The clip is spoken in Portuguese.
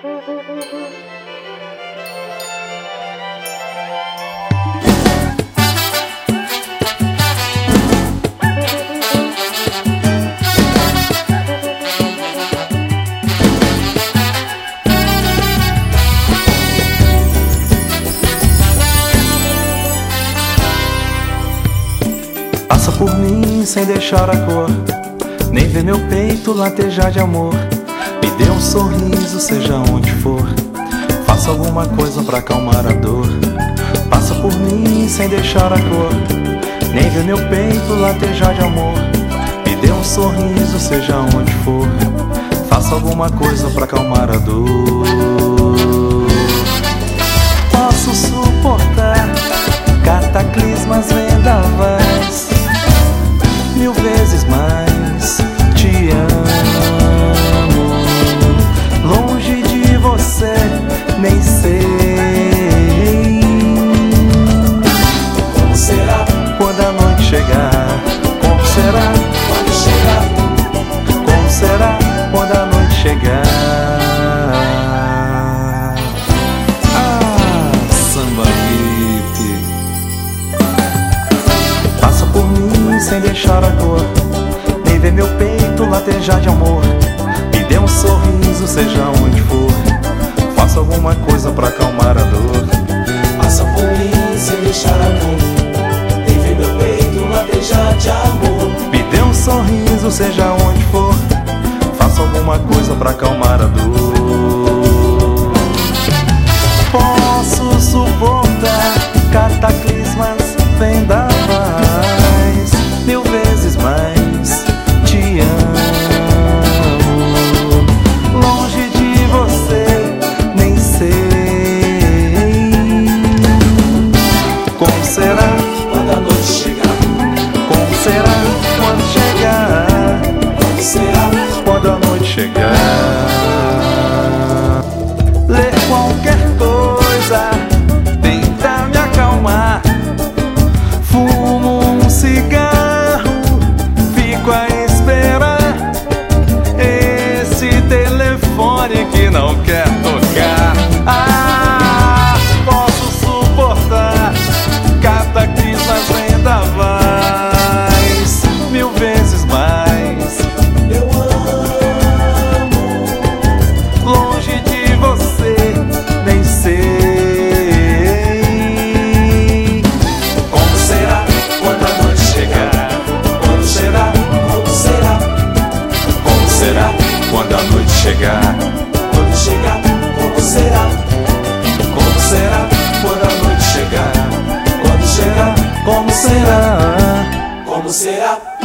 Passa por mim sem deixar a cor, nem ver meu peito latejar de amor. Me dê um sorriso, seja onde for, faça alguma coisa pra acalmar a dor. Passa por mim sem deixar a cor, nem ver meu peito latejar de amor. Me dê um sorriso, seja onde for, faça alguma coisa pra acalmar a dor. Posso suportar cataclismas, vendavais, mil vezes mais te amo. Longe de você, nem sei como será quando a noite chegar. Como será quando chegar? Como será quando a noite chegar? Samba hip. Passa por mim sem deixar a cor, nem ver meu peito latejar de amor. Me dê um sorriso, seja onde for, faça alguma coisa pra acalmar a dor. Passa por mim sem deixar a cor, nem ver meu peito latejar de amor. Me dê um sorriso, seja onde for, faça alguma coisa pra acalmar a dor. Posso suportar cataclismas, vendavais, mil vezes mais te amo. Longe de você, nem sei como será Quando a noite chegar, como será quando chegar. como será Quando a noite chegar, ler qualquer coisa, tentar me acalmar. Fumo um cigarro, fico a esperar esse telefone que não quer tocar. Posso suportar cataclismas, vendavais, mil vezes mais. eu amo. Longe de você, nem sei Como será quando a noite chegar? Quando será? Como será? como será quando a noite chegar. Quando chegar, como será? Como será quando a noite chegar. Quando chegar, Como será? como será?